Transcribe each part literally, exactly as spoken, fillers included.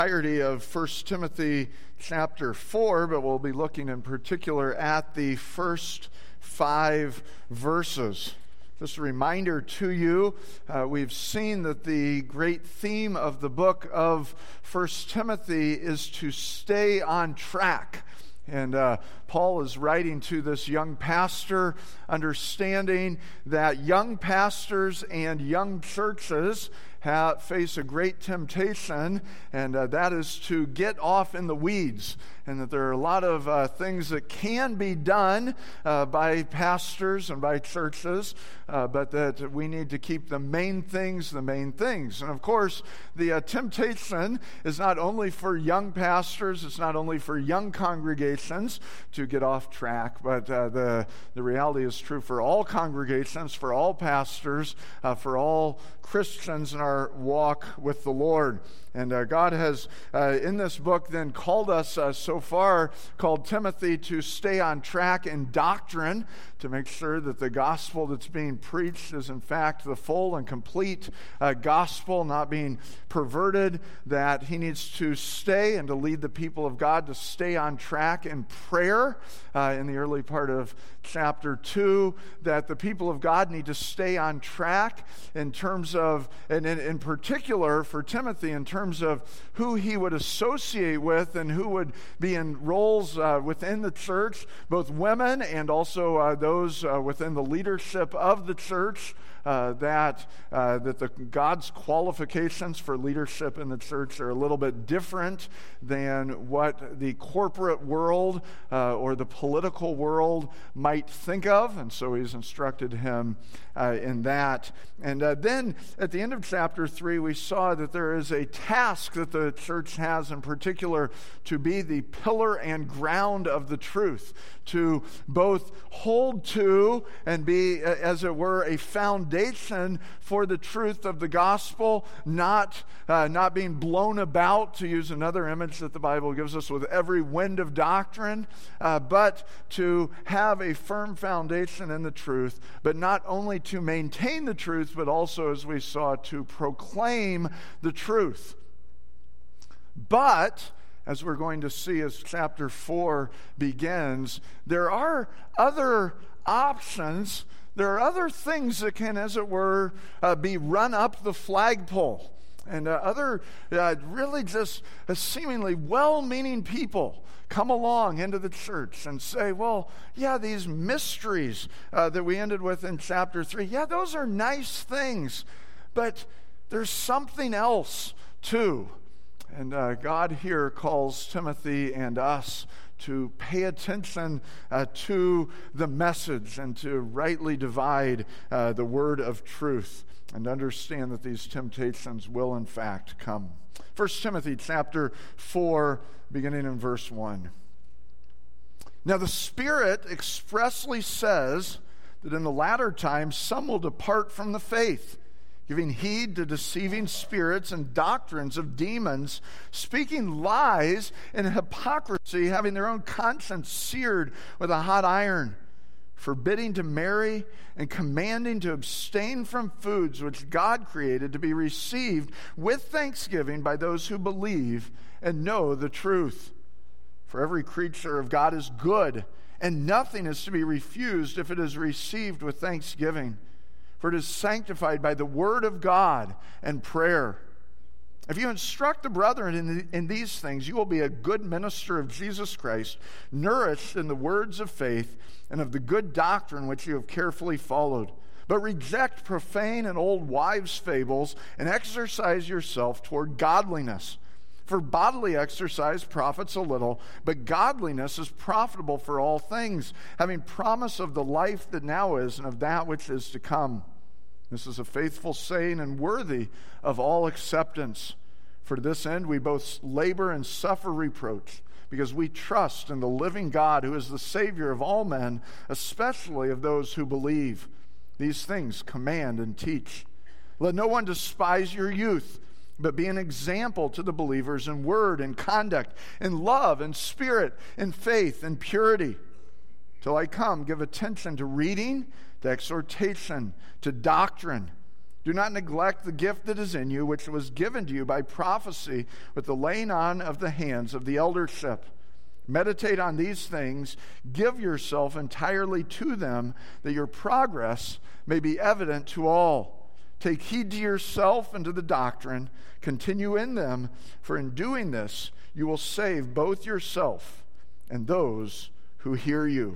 entirety of First Timothy chapter four, but we'll be looking in particular at the first five verses. Just a reminder to you, uh, we've seen that the great theme of the book of First Timothy is to stay on track. And uh, Paul is writing to this young pastor, understanding that young pastors and young churches have, face a great temptation, and uh, that is to get off in the weeds, and that there are a lot of uh, things that can be done uh, by pastors and by churches, uh, but that we need to keep the main things the main things. And of course, the uh, temptation is not only for young pastors, it's not only for young congregations to get off track, but uh, the, the reality is true for all congregations, for all pastors, uh, for all Christians in our walk with the Lord. And uh, God has, uh, in this book, then called us uh, so far, called Timothy to stay on track in doctrine, to make sure that the gospel that's being preached is in fact the full and complete uh, gospel, not being perverted, that he needs to stay and to lead the people of God to stay on track in prayer uh, in the early part of chapter two, that the people of God need to stay on track in terms of, and in, in particular for Timothy, in terms of who he would associate with and who would be in roles uh, within the church, both women and also uh, those uh, within the leadership of the church. Uh, that uh, that the God's qualifications for leadership in the church are a little bit different than what the corporate world uh, or the political world might think of, and so he's instructed him uh, in that. And uh, then at the end of chapter three, we saw that there is a task that the church has in particular to be the pillar and ground of the truth, to both hold to and be, as it were, a foundation for the truth of the gospel, not, uh, not being blown about, to use another image that the Bible gives us, with every wind of doctrine, uh, but to have a firm foundation in the truth, but not only to maintain the truth, but also, as we saw, to proclaim the truth. But as we're going to see as chapter four begins, there are other options, there are other things that can, as it were, uh, be run up the flagpole. And uh, other uh, really just uh, seemingly well-meaning people come along into the church and say, well, yeah, these mysteries uh, that we ended with in chapter three, yeah, those are nice things, but there's something else too. And uh, God here calls Timothy and us to pay attention uh, to the message and to rightly divide uh, the word of truth and understand that these temptations will in fact come. First Timothy chapter four, beginning in verse one. Now the Spirit expressly says that in the latter times some will depart from the faith, giving heed to deceiving spirits and doctrines of demons, speaking lies and hypocrisy, having their own conscience seared with a hot iron, forbidding to marry and commanding to abstain from foods which God created to be received with thanksgiving by those who believe and know the truth. For every creature of God is good, and nothing is to be refused if it is received with thanksgiving. For it is sanctified by the word of God and prayer. If you instruct the brethren in, the, in these things, you will be a good minister of Jesus Christ, nourished in the words of faith and of the good doctrine which you have carefully followed. But reject profane and old wives' fables, and exercise yourself toward godliness. For bodily exercise profits a little, but godliness is profitable for all things, having promise of the life that now is and of that which is to come. This is a faithful saying and worthy of all acceptance. For to this end we both labor and suffer reproach, because we trust in the living God, who is the Savior of all men, especially of those who believe. These things command and teach. Let no one despise your youth, but be an example to the believers in word and conduct, in love and spirit, in faith and purity. Till I come, give attention to reading, to exhortation, to doctrine. Do not neglect the gift that is in you, which was given to you by prophecy with the laying on of the hands of the eldership. Meditate on these things. Give yourself entirely to them, that your progress may be evident to all. Take heed to yourself and to the doctrine. Continue in them, for in doing this you will save both yourself and those who hear you.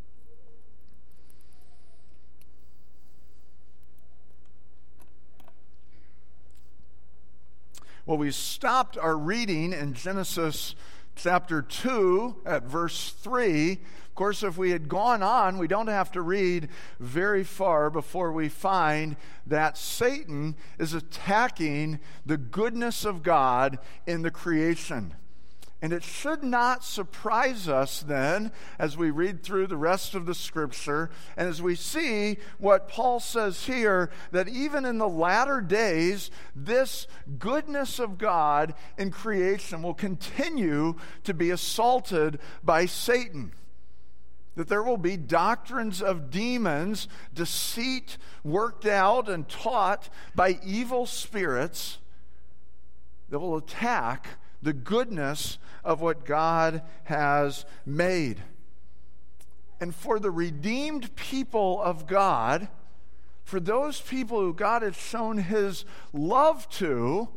Well, we stopped our reading in Genesis chapter two at verse three. Of course, if we had gone on, we don't have to read very far before we find that Satan is attacking the goodness of God in the creation. And it should not surprise us then as we read through the rest of the scripture and as we see what Paul says here, that even in the latter days, this goodness of God in creation will continue to be assaulted by Satan. That there will be doctrines of demons, deceit worked out and taught by evil spirits that will attack the goodness of what God has made. And for the redeemed people of God, for those people who God has shown his love to,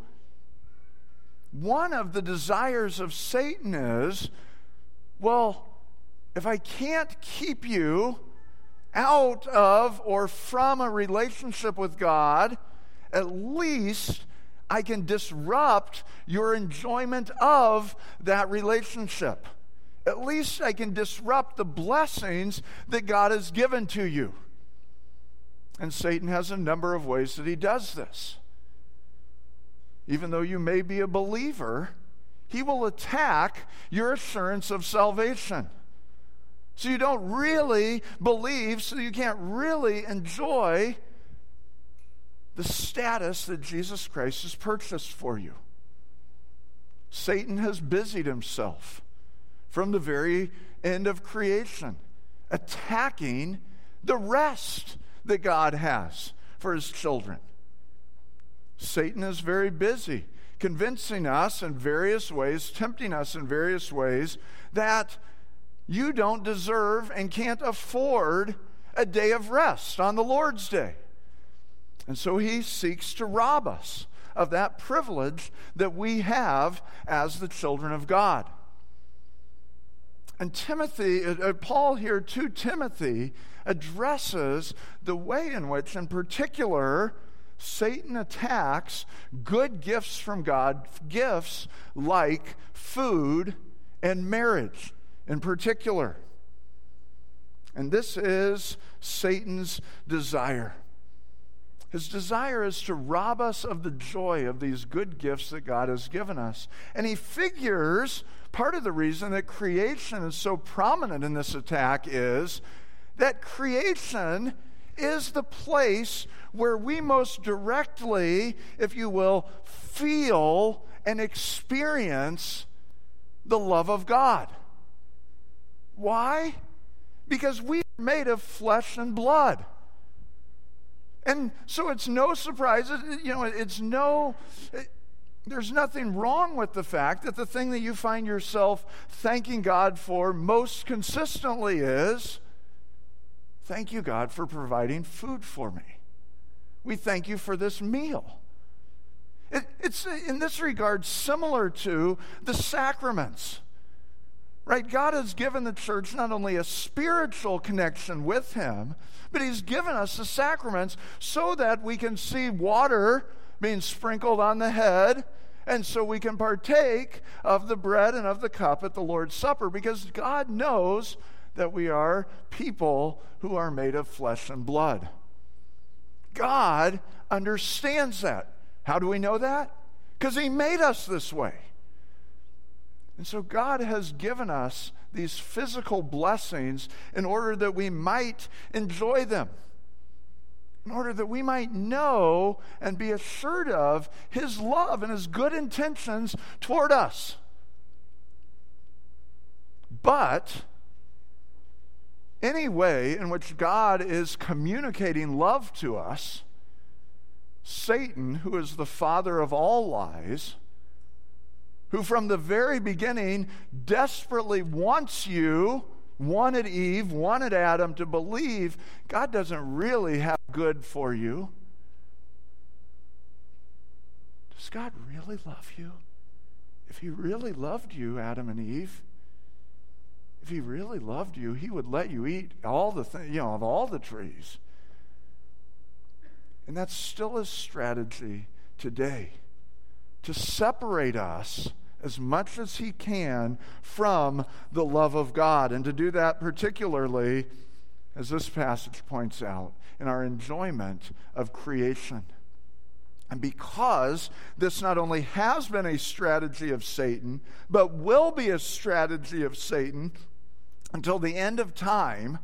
one of the desires of Satan is, well, if I can't keep you out of or from a relationship with God, at least I can disrupt your enjoyment of that relationship. At least I can disrupt the blessings that God has given to you. And Satan has a number of ways that he does this. Even though you may be a believer, he will attack your assurance of salvation. So you don't really believe, so you can't really enjoy the status that Jesus Christ has purchased for you. Satan has busied himself from the very end of creation, attacking the rest that God has for his children. Satan is very busy, convincing us in various ways, tempting us in various ways, that you don't deserve and can't afford a day of rest on the Lord's Day. And so he seeks to rob us of that privilege that we have as the children of God. And Timothy, uh, Paul here to Timothy, addresses the way in which, in particular, Satan attacks good gifts from God, gifts like food and marriage in particular. And this is Satan's desire. His desire is to rob us of the joy of these good gifts that God has given us. And he figures part of the reason that creation is so prominent in this attack is that creation is the place where we most directly, if you will, feel and experience the love of God. Why? Because we are made of flesh and blood. And so it's no surprise, you know, it's no, it, there's nothing wrong with the fact that the thing that you find yourself thanking God for most consistently is, thank you, God, for providing food for me. We thank you for this meal. It, it's in this regard similar to the sacraments. Right? God has given the church not only a spiritual connection with him, but he's given us the sacraments so that we can see water being sprinkled on the head, and so we can partake of the bread and of the cup at the Lord's Supper, because God knows that we are people who are made of flesh and blood. God understands that. How do we know that? Because he made us this way. And so God has given us these physical blessings in order that we might enjoy them, in order that we might know and be assured of his love and his good intentions toward us. But any way in which God is communicating love to us, Satan, who is the father of all lies, who from the very beginning desperately wants you, wanted Eve, wanted Adam to believe God doesn't really have good for you. Does God really love you? If he really loved you, Adam and Eve, if he really loved you, he would let you eat all the th- you know, of all the trees. And that's still his strategy today, to separate us as much as he can from the love of God, and to do that particularly, as this passage points out, in our enjoyment of creation. And because this not only has been a strategy of Satan, but will be a strategy of Satan until the end of time,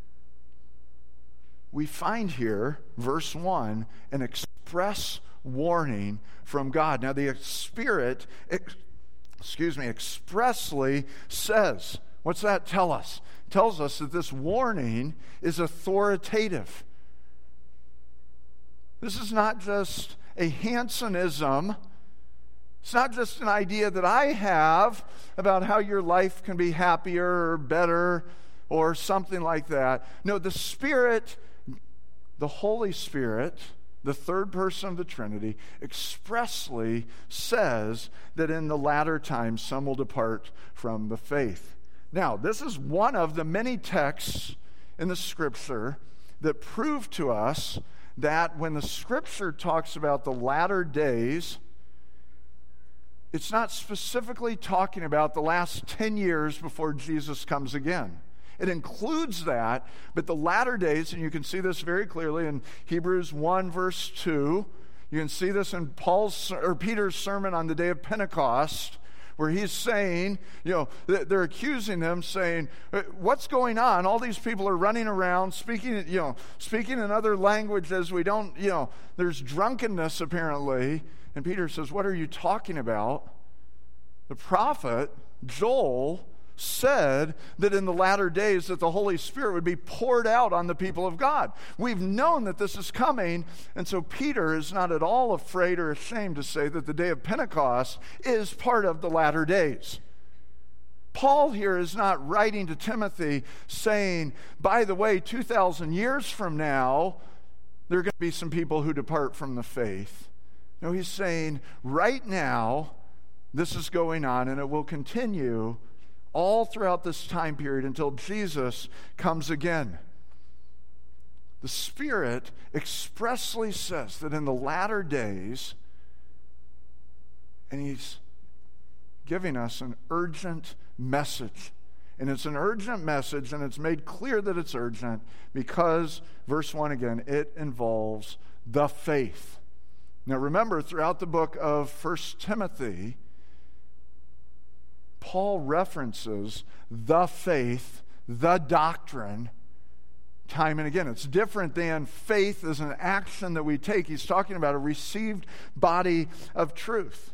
we find here, verse one, an express warning from God. Now, the Spirit, excuse me, expressly says, what's that tell us? It tells us that this warning is authoritative. This is not just a Hansenism. It's not just an idea that I have about how your life can be happier or better or something like that. No, the Spirit, the Holy Spirit, the third person of the Trinity, expressly says that in the latter times some will depart from the faith. Now, this is one of the many texts in the Scripture that prove to us that when the Scripture talks about the latter days, it's not specifically talking about the last ten years before Jesus comes again. It includes that, but the latter days, and you can see this very clearly in Hebrews one, verse two. You can see this in Paul's or Peter's sermon on the day of Pentecost, where he's saying, you know, they're accusing him, saying, what's going on? All these people are running around, speaking, you know, speaking in other languages. We don't, you know, there's drunkenness apparently. And Peter says, what are you talking about? The prophet Joel said that in the latter days that the Holy Spirit would be poured out on the people of God. We've known that this is coming, and so Peter is not at all afraid or ashamed to say that the day of Pentecost is part of the latter days. Paul here is not writing to Timothy saying, by the way, two thousand years from now, there are going to be some people who depart from the faith. No, he's saying, right now, this is going on, and it will continue all throughout this time period until Jesus comes again. The Spirit expressly says that in the latter days, and he's giving us an urgent message. And it's an urgent message, and it's made clear that it's urgent because, verse one again, it involves the faith. Now remember, throughout the book of First Timothy, Paul references the faith, the doctrine, time and again. It's different than faith as an action that we take. He's talking about a received body of truth.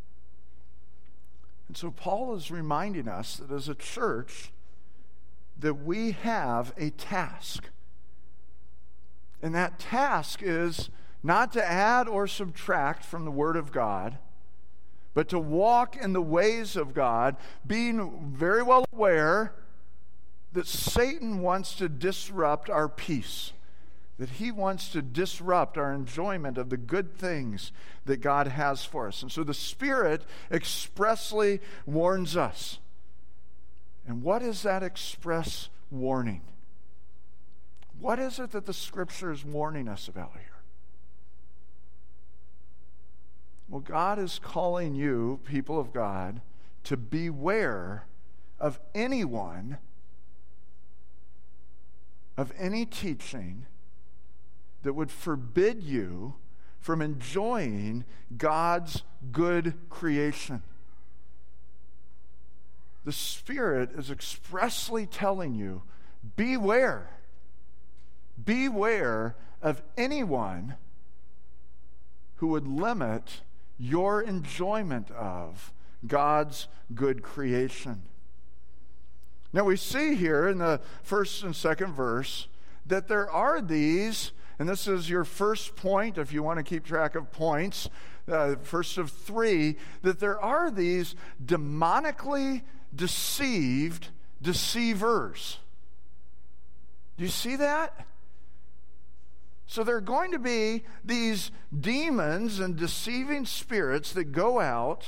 And so Paul is reminding us that as a church, that we have a task. And that task is not to add or subtract from the Word of God, but to walk in the ways of God, being very well aware that Satan wants to disrupt our peace, that he wants to disrupt our enjoyment of the good things that God has for us. And so the Spirit expressly warns us. And what is that express warning? What is it that the Scripture is warning us about here? Well, God is calling you, people of God, to beware of anyone, of any teaching that would forbid you from enjoying God's good creation. The Spirit is expressly telling you, beware. Beware of anyone who would limit your enjoyment of God's good creation. Now we see here in the first and second verse that there are these, And this is your first point, if you want to keep track of points, uh, first of three, that there are these demonically deceived deceivers. Do you see that? So there are going to be these demons and deceiving spirits that go out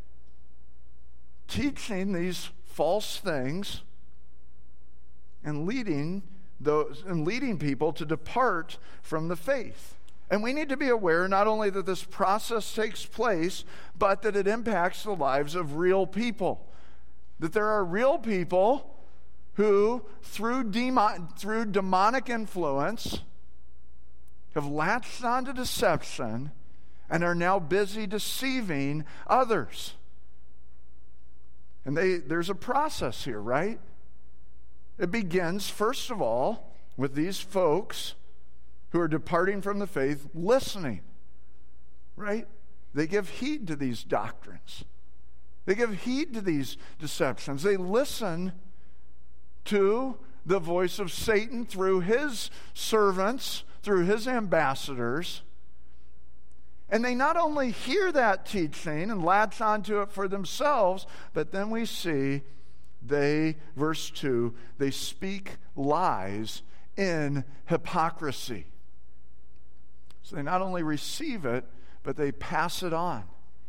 teaching these false things and leading those and leading people to depart from the faith. And we need to be aware not only that this process takes place, but that it impacts the lives of real people. That there are real people who, through demon, through demonic influence, have latched onto deception and are now busy deceiving others. And they, there's a process here, right? It begins, first of all, with these folks who are departing from the faith listening, right? They give heed to these doctrines. They give heed to these deceptions. They listen to the voice of Satan through his servants, through his ambassadors. And they not only hear that teaching and latch onto it for themselves, but then we see they, verse two, they speak lies in hypocrisy. So they not only receive it, but they pass it on.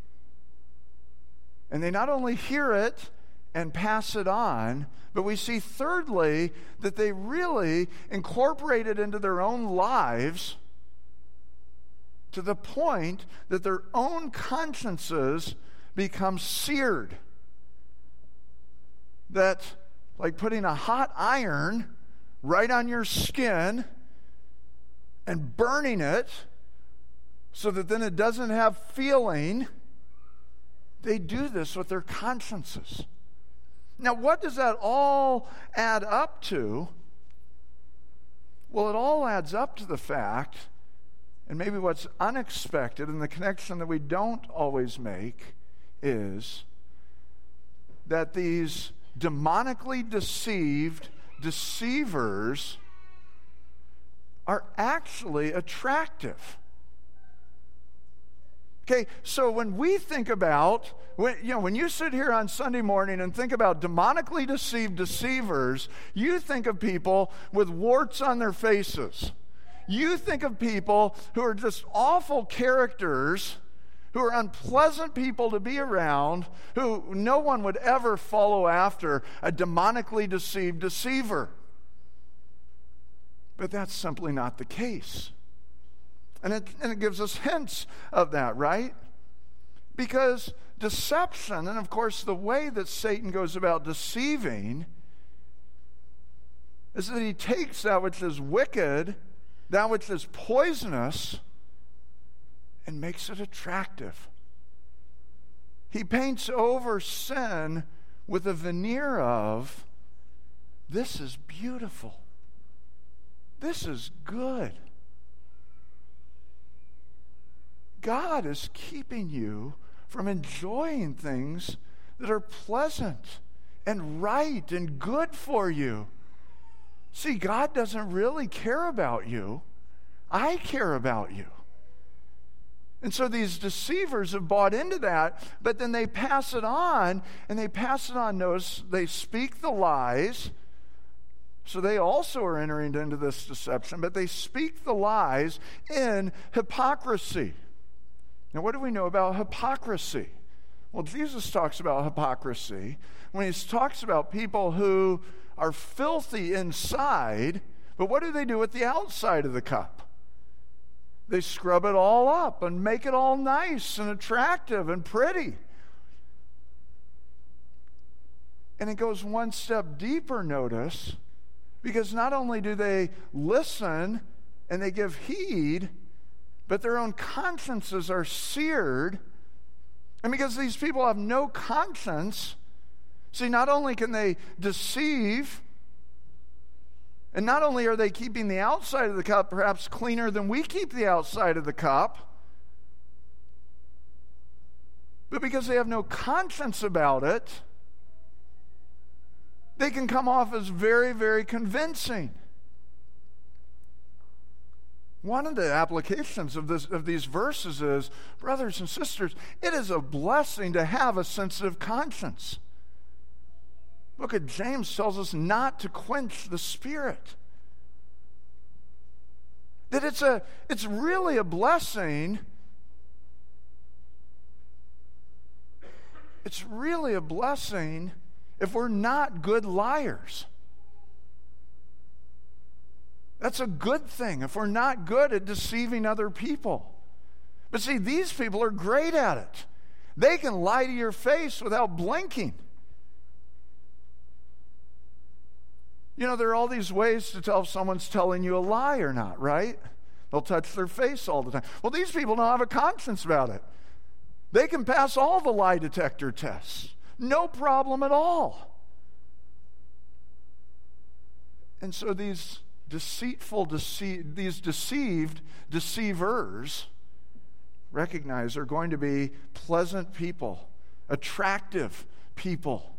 And they not only hear it and pass it on, but we see thirdly that they really incorporate it into their own lives to the point that their own consciences become seared. That, like putting a hot iron right on your skin and burning it so that then it doesn't have feeling, they do this with their consciences. Now, what does that all add up to? Well, it all adds up to the fact, and maybe what's unexpected, and the connection that we don't always make, is that these demonically deceived deceivers are actually attractive. Okay, so when we think about, when, you know, when you sit here on Sunday morning and think about demonically deceived deceivers, you think of people with warts on their faces. You think of people who are just awful characters, who are unpleasant people to be around, who no one would ever follow after, a demonically deceived deceiver. But that's simply not the case. And it, and it gives us hints of that, right? Because deception, and of course the way that Satan goes about deceiving, is that he takes that which is wicked, that which is poisonous, and makes it attractive. He paints over sin with a veneer of, this is beautiful. This is good. God is keeping you from enjoying things that are pleasant and right and good for you. See, God doesn't really care about you. I care about you. And so these deceivers have bought into that, but then they pass it on, and they pass it on. Notice they speak the lies, so they also are entering into this deception, but they speak the lies in hypocrisy. Now, what do we know about hypocrisy? Well, Jesus talks about hypocrisy when he talks about people who are filthy inside, but what do they do with the outside of the cup? They scrub it all up and make it all nice and attractive and pretty. And it goes one step deeper, notice, because not only do they listen and they give heed, but their own consciences are seared. And because these people have no conscience, see, not only can they deceive, and not only are they keeping the outside of the cup perhaps cleaner than we keep the outside of the cup, but because they have no conscience about it, they can come off as very, very convincing. One of the applications of, this, of these verses is, brothers and sisters, it is a blessing to have a sensitive conscience. The book of James tells us not to quench the Spirit. That it's a it's really a blessing. It's really a blessing if we're not good liars. That's a good thing if we're not good at deceiving other people. But see, these people are great at it. They can lie to your face without blinking. You know, there are all these ways to tell if someone's telling you a lie or not, right? They'll touch their face all the time. Well, these people don't have a conscience about it. They can pass all the lie detector tests. No problem at all. And so these deceitful, dece- these deceived deceivers, recognize are going to be pleasant people, attractive people.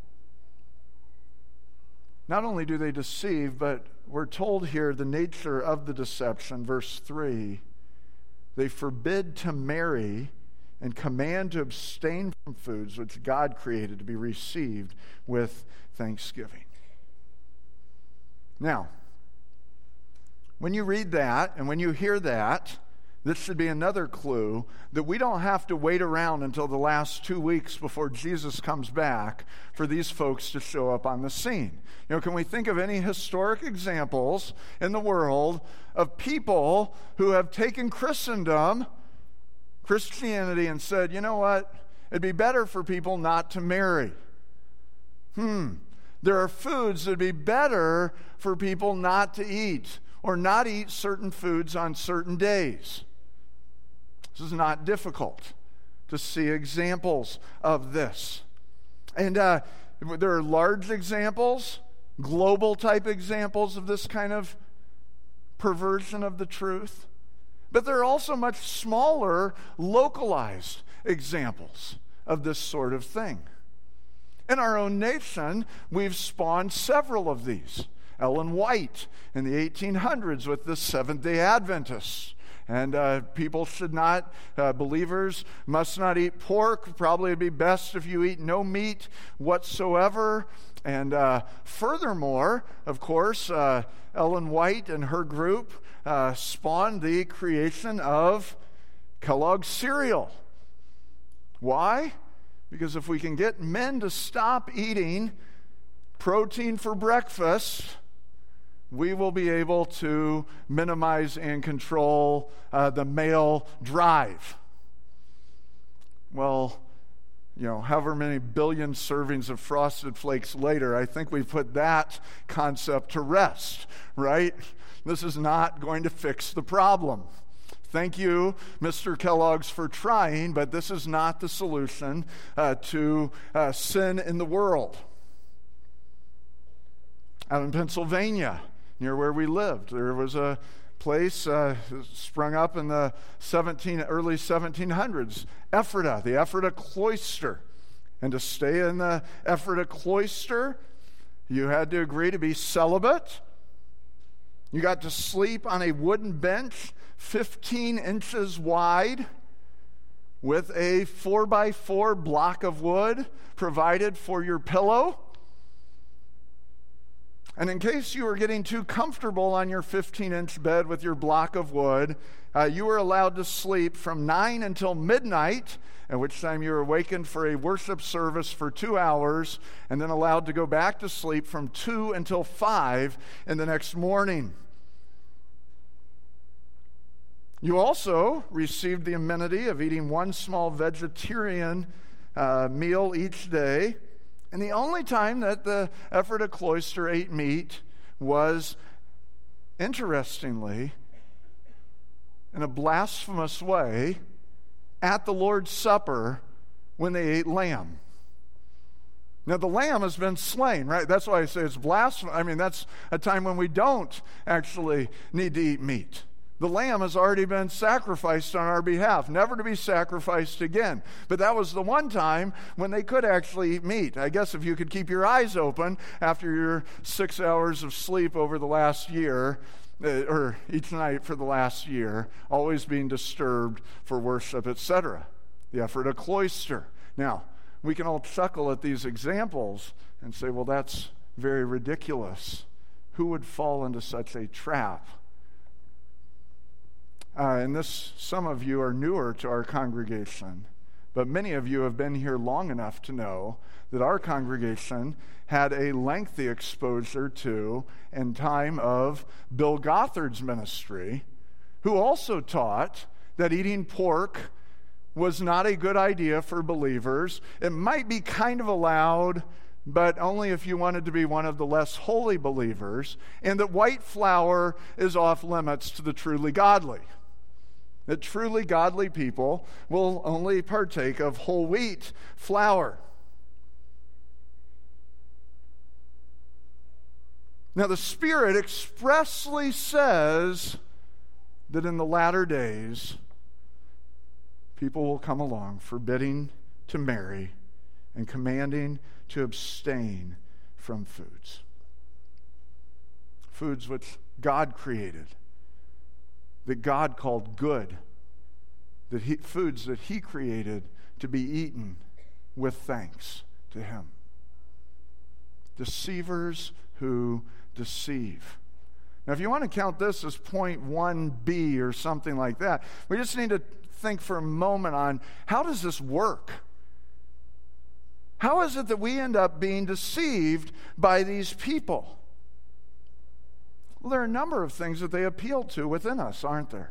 Not only do they deceive, but we're told here the nature of the deception, verse three. They forbid to marry and command to abstain from foods which God created to be received with thanksgiving. Now, when you read that and when you hear that, this should be another clue that we don't have to wait around until the last two weeks before Jesus comes back for these folks to show up on the scene. You know, can we think of any historic examples in the world of people who have taken Christendom, Christianity, and said, you know what, it'd be better for people not to marry. Hmm, there are foods that'd be better for people not to eat, or not eat certain foods on certain days. This is not difficult to see examples of this. And uh, there are large examples, global type examples of this kind of perversion of the truth. But there are also much smaller, localized examples of this sort of thing. In our own nation, we've spawned several of these. Ellen White in the eighteen hundreds with the Seventh-day Adventists. And uh, people should not, uh, believers must not eat pork. Probably it'd be best if you eat no meat whatsoever. And uh, furthermore, of course, uh, Ellen White and her group uh, spawned the creation of Kellogg's cereal. Why? Because if we can get men to stop eating protein for breakfast, we will be able to minimize and control uh, the male drive. Well, you know, however many billion servings of Frosted Flakes later, I think we've put that concept to rest, right? This is not going to fix the problem. Thank you, Mister Kellogg's, for trying, but this is not the solution uh, to uh, sin in the world. Out in Pennsylvania, near where we lived, there was a place uh, sprung up in the seventeen, early seventeen hundreds, Ephrata, the Ephrata cloister. And to stay in the Ephrata cloister, you had to agree to be celibate. You got to sleep on a wooden bench fifteen inches wide with a four by four block of wood provided for your pillow. And in case you were getting too comfortable on your fifteen-inch bed with your block of wood, uh, you were allowed to sleep from nine until midnight, at which time you were awakened for a worship service for two hours, and then allowed to go back to sleep from two until five in the next morning. You also received the amenity of eating one small vegetarian uh, meal each day. And the only time that the Ephrata cloister ate meat was, interestingly, in a blasphemous way, at the Lord's Supper when they ate lamb. Now, the lamb has been slain, right? That's why I say it's blasphemous. I mean, that's a time when we don't actually need to eat meat. The lamb has already been sacrificed on our behalf, never to be sacrificed again. But that was the one time when they could actually eat meat. I guess if you could keep your eyes open after your six hours of sleep over the last year, uh, or each night for the last year, always being disturbed for worship, et cetera. The effort of cloister. Now, we can all chuckle at these examples and say, well, that's very ridiculous. Who would fall into such a trap? Uh, and this, some of you are newer to our congregation, but many of you have been here long enough to know that our congregation had a lengthy exposure to and time of Bill Gothard's ministry, who also taught that eating pork was not a good idea for believers. It might be kind of allowed, but only if you wanted to be one of the less holy believers, and that white flour is off limits to the truly godly. That truly godly people will only partake of whole wheat flour. Now, the Spirit expressly says that in the latter days, people will come along forbidding to marry and commanding to abstain from foods. Foods which God created, that God called good, that he, foods that He created to be eaten with thanks to Him. Deceivers who deceive. Now, if you want to count this as point one B or something like that, we just need to think for a moment on how does this work? How is it that we end up being deceived by these people? Well, there are a number of things that they appeal to within us, aren't there?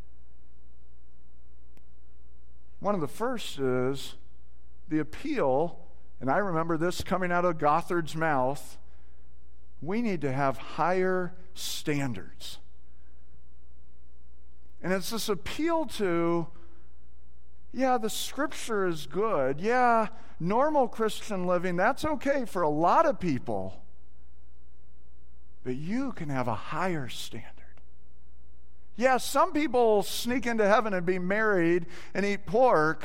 One of the first is the appeal, and I remember this coming out of Gothard's mouth, we need to have higher standards. And it's this appeal to, yeah, the Scripture is good. Yeah, normal Christian living, that's okay for a lot of people. But you can have a higher standard. Yeah, some people sneak into heaven and be married and eat pork.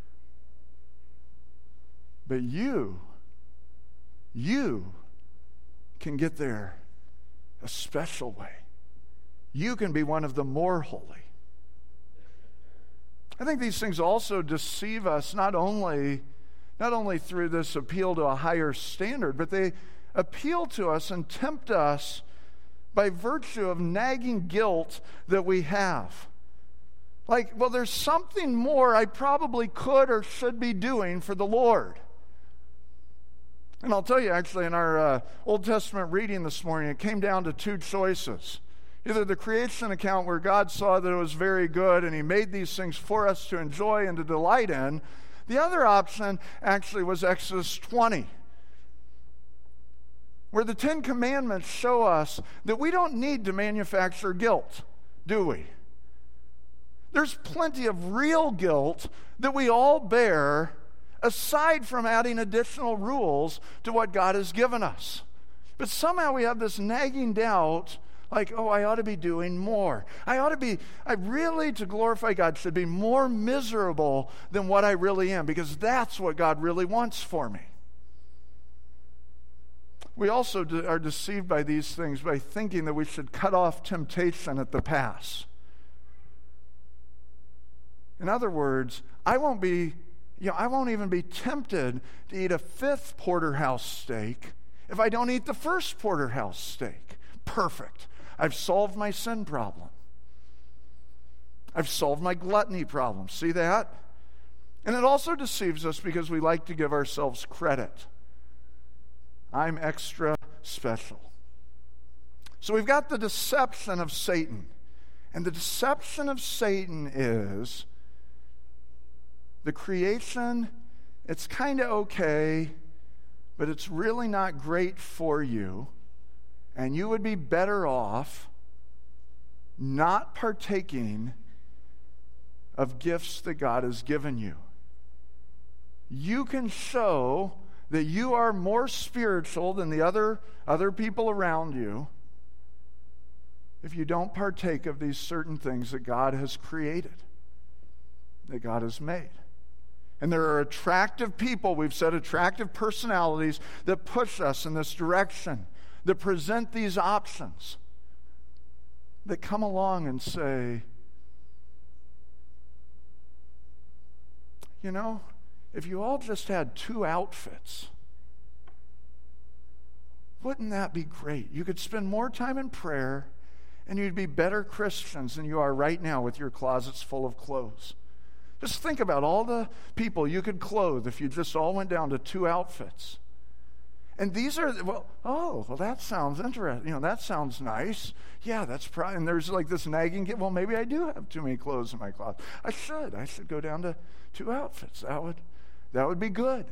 But you, you can get there a special way. You can be one of the more holy. I think these things also deceive us not only, not only through this appeal to a higher standard, but they appeal to us and tempt us by virtue of nagging guilt that we have. Like, well, there's something more I probably could or should be doing for the Lord. And I'll tell you, actually, in our uh, Old Testament reading this morning, it came down to two choices. Either the creation account where God saw that it was very good and He made these things for us to enjoy and to delight in. The other option actually was Exodus twenty, where the Ten Commandments show us that we don't need to manufacture guilt, do we? There's plenty of real guilt that we all bear aside from adding additional rules to what God has given us. But somehow we have this nagging doubt, like, oh, I ought to be doing more. I ought to be, I really, to glorify God, should be more miserable than what I really am, because that's what God really wants for me. We also are deceived by these things by thinking that we should cut off temptation at the pass. In other words, I won't be, you know, I won't even be tempted to eat a fifth porterhouse steak if I don't eat the first porterhouse steak. Perfect. I've solved my sin problem. I've solved my gluttony problem. See that? And it also deceives us because we like to give ourselves credit. I'm extra special. So we've got the deception of Satan. And the deception of Satan is the creation, it's kind of okay, but it's really not great for you. And you would be better off not partaking of gifts that God has given you. You can show that you are more spiritual than the other, other people around you if you don't partake of these certain things that God has created, that God has made. And there are attractive people, we've said attractive personalities, that push us in this direction, that present these options. that come along and say, you know, if you all just had two outfits, wouldn't that be great? You could spend more time in prayer, and you'd be better Christians than you are right now with your closets full of clothes. Just think about all the people you could clothe if you just all went down to two outfits. And these are, well, oh, well, that sounds interesting. You know, that sounds nice. Yeah, that's probably, and there's like this nagging, well, maybe I do have too many clothes in my closet. I should. I should go down to two outfits. That would, that would be good.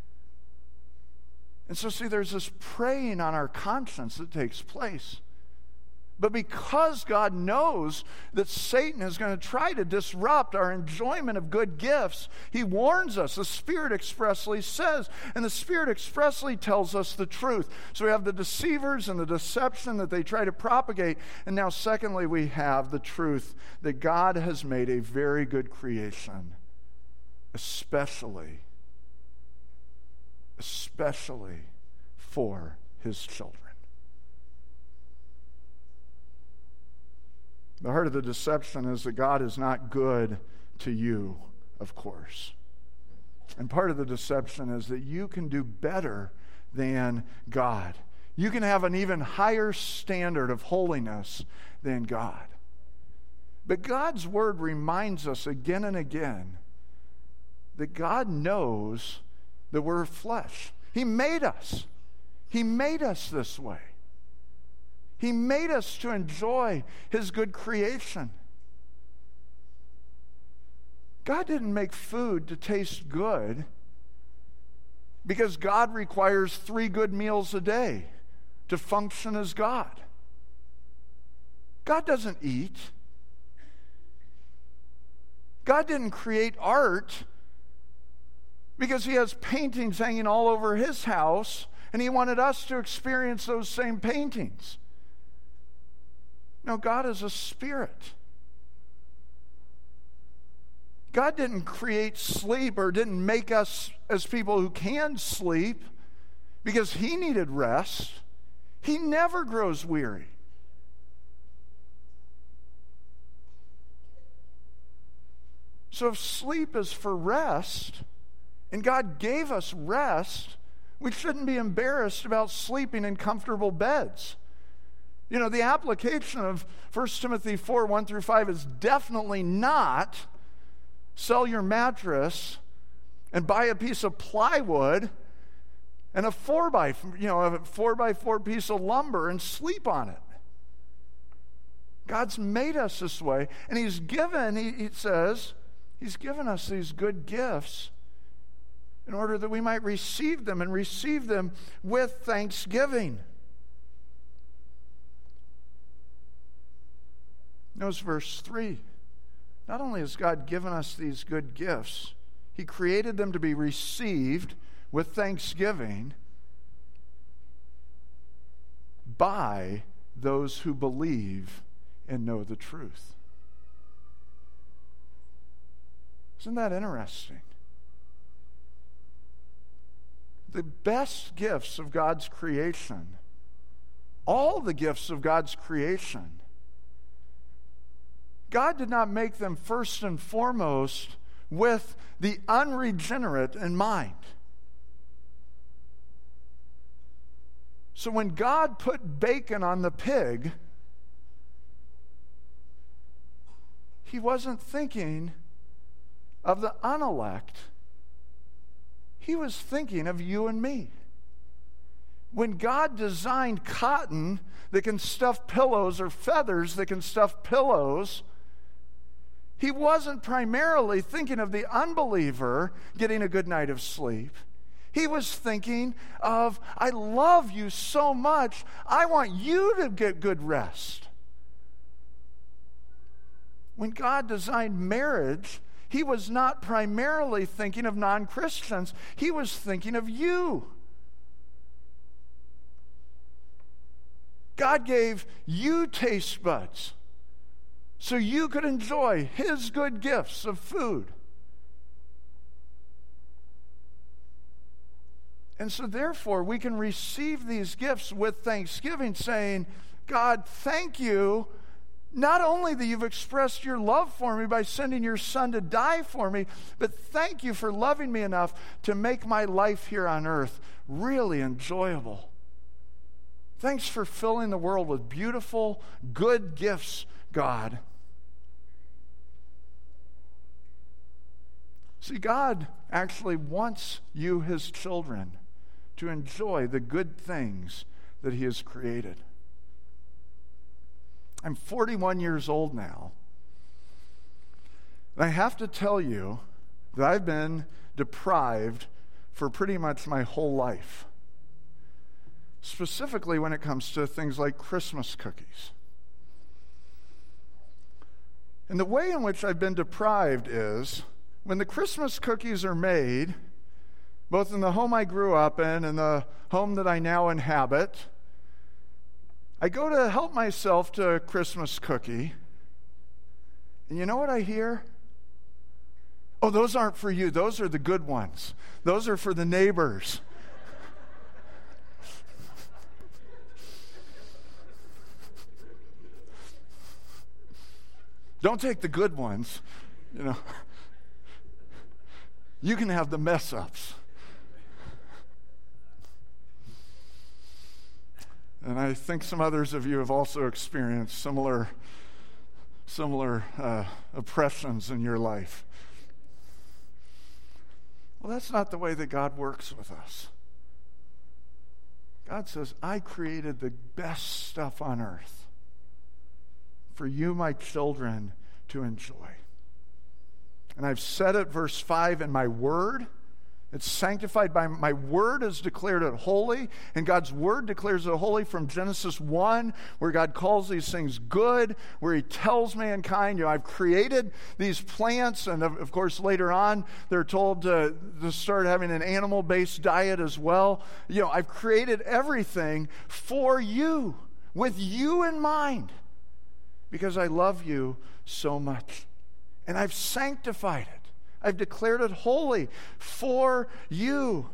And so, see, there's this preying on our conscience that takes place. But because God knows that Satan is going to try to disrupt our enjoyment of good gifts, he warns us. The Spirit expressly says, and the Spirit expressly tells us the truth. So we have the deceivers and the deception that they try to propagate. And now, secondly, we have the truth that God has made a very good creation, especially, especially for his children. The heart of the deception is that God is not good to you, of course. And part of the deception is that you can do better than God. You can have an even higher standard of holiness than God. But God's word reminds us again and again that God knows that we're flesh. He made us. He made us this way. He made us to enjoy his good creation. God didn't make food to taste good because God requires three good meals a day to function as God. God doesn't eat. God didn't create art because he has paintings hanging all over his house, and he wanted us to experience those same paintings. No, God is a spirit. God didn't create sleep or didn't make us as people who can sleep because he needed rest. He never grows weary. So if sleep is for rest, and God gave us rest, we shouldn't be embarrassed about sleeping in comfortable beds. You know, the application of First Timothy four, one through five is definitely not sell your mattress and buy a piece of plywood and a four by, you know, a four by four piece of lumber and sleep on it. God's made us this way, and he's given, he, he says, he's given us these good gifts in order that we might receive them and receive them with thanksgiving. Notice verse three. Not only has God given us these good gifts, he created them to be received with thanksgiving by those who believe and know the truth. Isn't that interesting? The best gifts of God's creation, all the gifts of God's creation, God did not make them first and foremost with the unregenerate in mind. So when God put bacon on the pig, he wasn't thinking of the unelect. He was thinking of you and me. When God designed cotton that can stuff pillows or feathers that can stuff pillows, he wasn't primarily thinking of the unbeliever getting a good night of sleep. He was thinking of, I love you so much, I want you to get good rest. When God designed marriage, he was not primarily thinking of non-Christians. He was thinking of you. God gave you taste buds so you could enjoy his good gifts of food. And so therefore, we can receive these gifts with thanksgiving, saying, God, thank you Not only that you've expressed your love for me by sending your son to die for me, but thank you for loving me enough to make my life here on earth really enjoyable. Thanks for filling the world with beautiful, good gifts, God. See, God actually wants you, his children, to enjoy the good things that he has created. I'm forty-one years old now. And I have to tell you that I've been deprived for pretty much my whole life. Specifically when it comes to things like Christmas cookies. And the way in which I've been deprived is when the Christmas cookies are made, both in the home I grew up in and the home that I now inhabit, I go to help myself to a Christmas cookie, and you know what I hear? Oh, those aren't for you. Those are the good ones. Those are for the neighbors. Don't take the good ones, you know. You can have the mess ups. And I think some others of you have also experienced similar, similar uh, oppressions in your life. Well, that's not the way that God works with us. God says, I created the best stuff on earth for you, my children, to enjoy. And I've said it, verse five, in my word. It's sanctified by my word has declared it holy, and God's word declares it holy from Genesis one, where God calls these things good, where he tells mankind, you know, I've created these plants, and of, of course later on they're told to, to start having an animal-based diet as well. You know, I've created everything for you, with you in mind, because I love you so much. And I've sanctified it. I've declared it holy for you.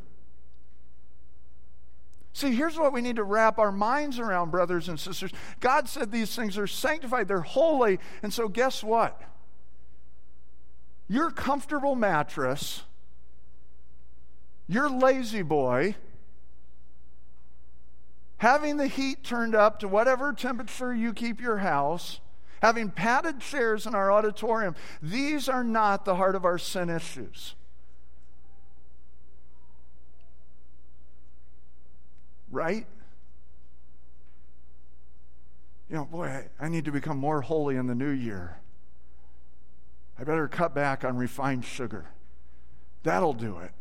See, here's what we need to wrap our minds around, brothers and sisters. God said these things are sanctified, they're holy, and so guess what? Your comfortable mattress, your lazy boy, having the heat turned up to whatever temperature you keep your house, having padded chairs in our auditorium, these are not the heart of our sin issues. Right? You know, boy, I, I need to become more holy in the new year. I better cut back on refined sugar. That'll do it.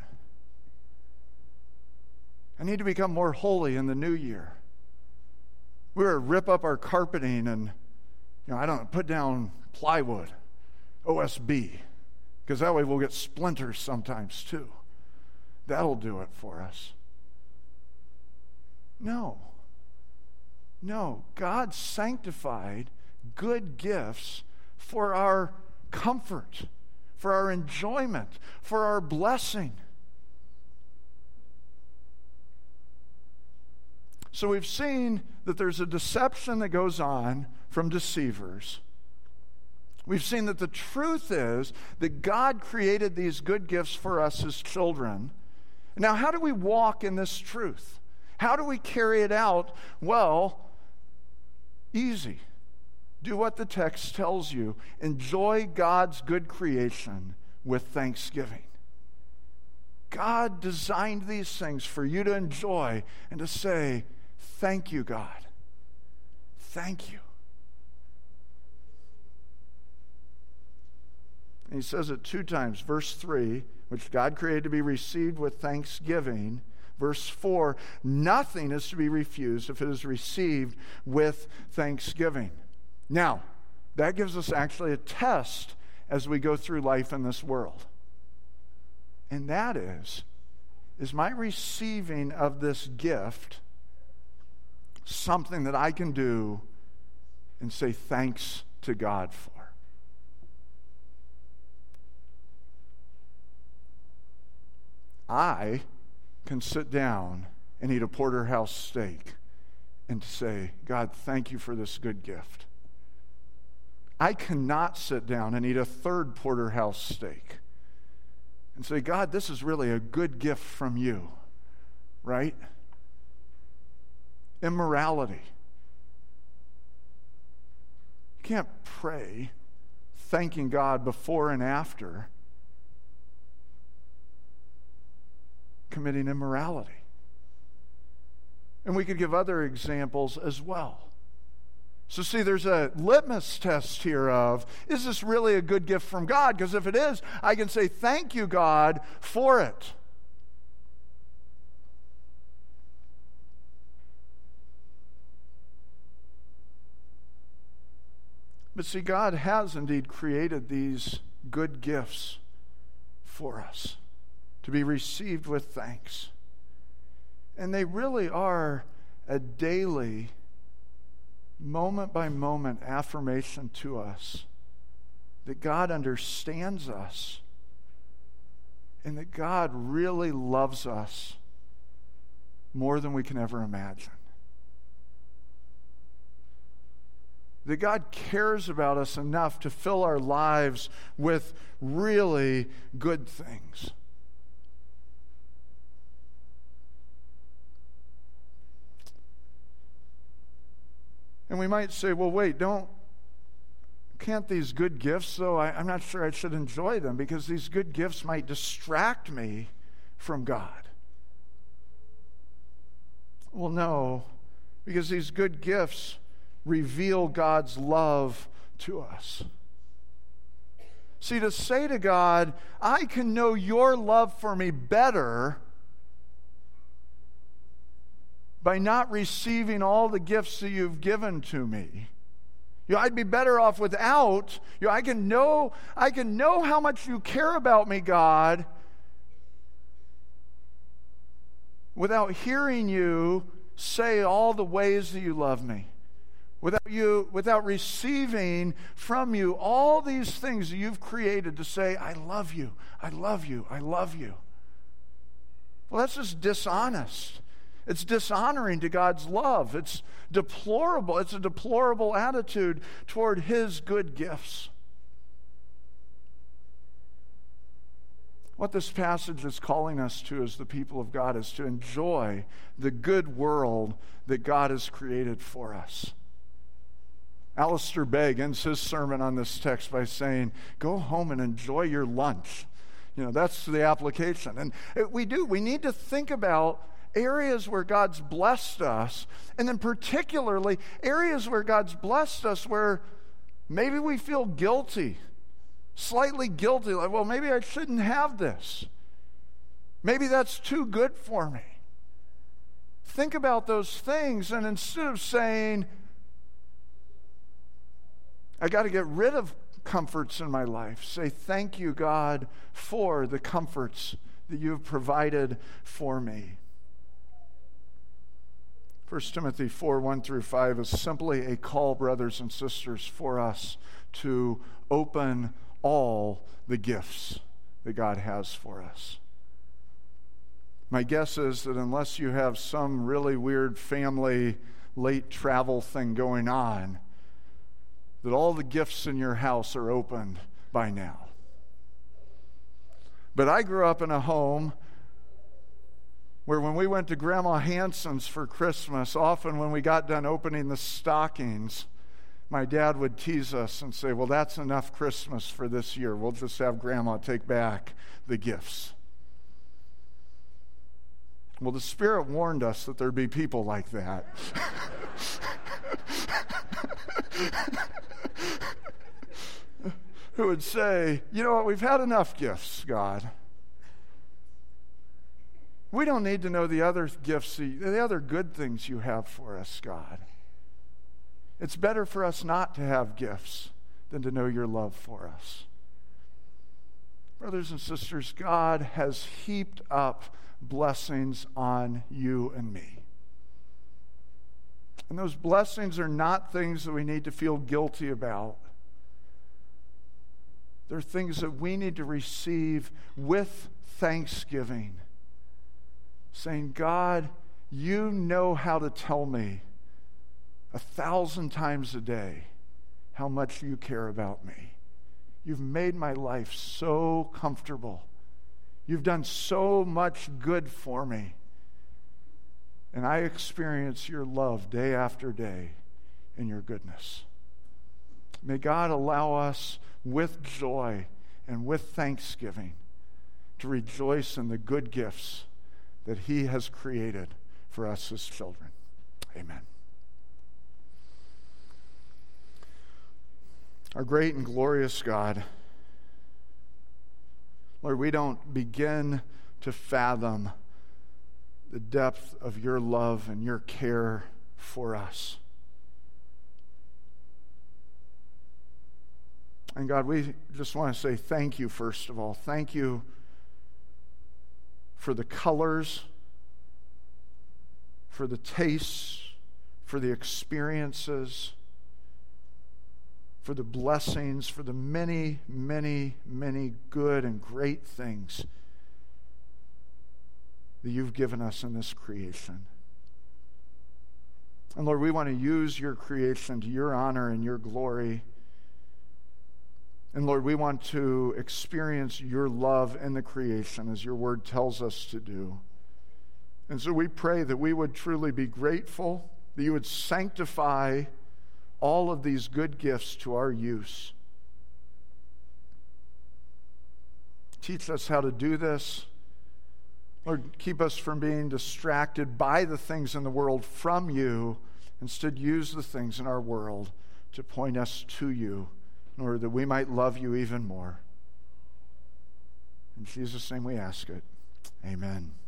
I need to become more holy in the new year. We were to rip up our carpeting and You know, I don't put down plywood, O S B, because that way we'll get splinters sometimes too. That'll do it for us. No. No. God sanctified good gifts for our comfort, for our enjoyment, for our blessing. So we've seen that there's a deception that goes on from deceivers. We've seen that the truth is that God created these good gifts for us as children. Now, how do we walk in this truth? How do we carry it out? Well, easy. Do what the text tells you. Enjoy God's good creation with thanksgiving. God designed these things for you to enjoy and to say, thank you, God. Thank you. And he says it two times. Verse three, which God created to be received with thanksgiving. Verse four, nothing is to be refused if it is received with thanksgiving. Now, that gives us actually a test as we go through life in this world. And that is, is my receiving of this gift something that I can do and say thanks to God for? I can sit down and eat a porterhouse steak and say, God, thank you for this good gift. I cannot sit down and eat a third porterhouse steak and say, God, this is really a good gift from you, right? Immorality. You can't pray thanking God before and after committing immorality. And we could give other examples as well. So see, there's a litmus test here of, is this really a good gift from God? Because if it is, I can say, thank you, God, for it. But see, God has indeed created these good gifts for us to be received with thanks. And they really are a daily, moment-by-moment affirmation to us that God understands us and that God really loves us more than we can ever imagine. That God cares about us enough to fill our lives with really good things. And we might say, well, wait, don't, can't these good gifts, though, I, I'm not sure I should enjoy them because these good gifts might distract me from God. Well, no, because these good gifts reveal God's love to us. See, to say to God, I can know your love for me better by not receiving all the gifts that you've given to me. You know, I'd be better off without. You know, I can know, I can know how much you care about me, God, without hearing you say all the ways that you love me. Without you, without receiving from you all these things that you've created to say, I love you, I love you, I love you. Well, that's just dishonest. It's dishonoring to God's love. It's deplorable. It's a deplorable attitude toward His good gifts. What this passage is calling us to as the people of God is to enjoy the good world that God has created for us. Alistair Begg ends his sermon on this text by saying, go home and enjoy your lunch. You know, that's the application. And we do. We need to think about areas where God's blessed us, and then particularly areas where God's blessed us where maybe we feel guilty, slightly guilty, like, well, maybe I shouldn't have this. Maybe that's too good for me. Think about those things, and instead of saying, I got to get rid of comforts in my life, say, thank you, God, for the comforts that you have provided for me. First Timothy four, one through five is simply a call, brothers and sisters, for us to open all the gifts that God has for us. My guess is that unless you have some really weird family late travel thing going on, that all the gifts in your house are opened by now. But I grew up in a home where when we went to Grandma Hanson's for Christmas, often when we got done opening the stockings, my dad would tease us and say, well, that's enough Christmas for this year. We'll just have Grandma take back the gifts. Well, the Spirit warned us that there'd be people like that. Who would say, you know what, we've had enough gifts, God. We don't need to know the other gifts, the other good things you have for us, God. It's better for us not to have gifts than to know your love for us. Brothers and sisters, God has heaped up blessings on you and me. And those blessings are not things that we need to feel guilty about. They're things that we need to receive with thanksgiving. Saying, God, you know how to tell me a thousand times a day how much you care about me. You've made my life so comfortable. You've done so much good for me. And I experience your love day after day in your goodness. May God allow us with joy and with thanksgiving to rejoice in the good gifts that he has created for us as children. Amen. Our great and glorious God, Lord, we don't begin to fathom the depth of your love and your care for us. And God, we just want to say thank you, first of all. Thank you for the colors, for the tastes, for the experiences, for the blessings, for the many, many, many good and great things that you've given us in this creation. And Lord, we want to use your creation to your honor and your glory. And Lord, we want to experience your love in the creation as your word tells us to do. And so we pray that we would truly be grateful, that you would sanctify all of these good gifts to our use. Teach us how to do this. Lord, keep us from being distracted by the things in the world from you. Instead, use the things in our world to point us to you, in order that we might love you even more. In Jesus' name we ask it. Amen.